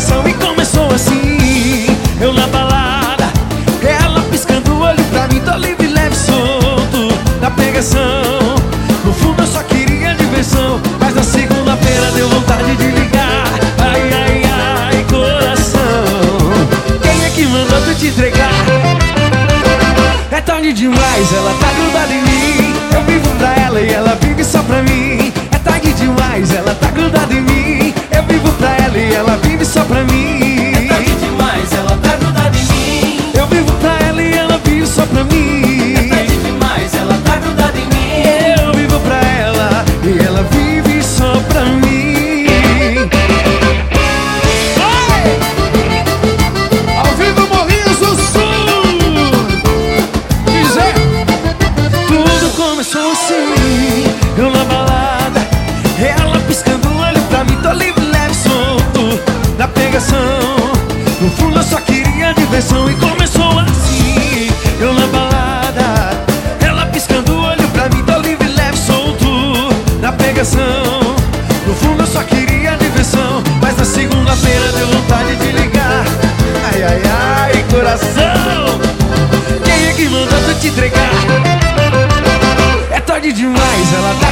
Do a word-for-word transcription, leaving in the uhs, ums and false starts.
diversão e começou assim. Eu na balada, ela piscando o olho pra mim, tô livre, leve, solto na pegação. No fundo eu só queria diversão, mas na segunda-feira deu vontade de ligar. Ai, ai, ai, coração, quem é que mandou tu te entregar? É tarde demais, ela tá grudada em mim. Eu vivo pra ela e ela vive só pra mim. É tarde demais, ela tá grudada em mim. Eu vivo pra ela e ela vive só pra mim. É tarde demais, ela tá grudada em mim. Eu vivo pra ela e ela vive só pra mim. É tarde demais, ela tá grudada em mim. Eu vivo pra ela e ela vive só pra mim. Oi! Ao vivo Morrinhos do Sul. Quiser. Tudo começou assim. Eu na balada, ela piscando o olho pra mim, tô livre, leve, solto na pegação. No fundo eu só queria diversão e começou assim. Eu na balada, ela piscando o olho pra mim, tô livre, leve, solto na pegação. No fundo eu só queria diversão, mas na segunda-feira deu vontade de ligar. Ai, ai, ai, coração, quem é que mandou tu te entregar? É tarde demais, ela tá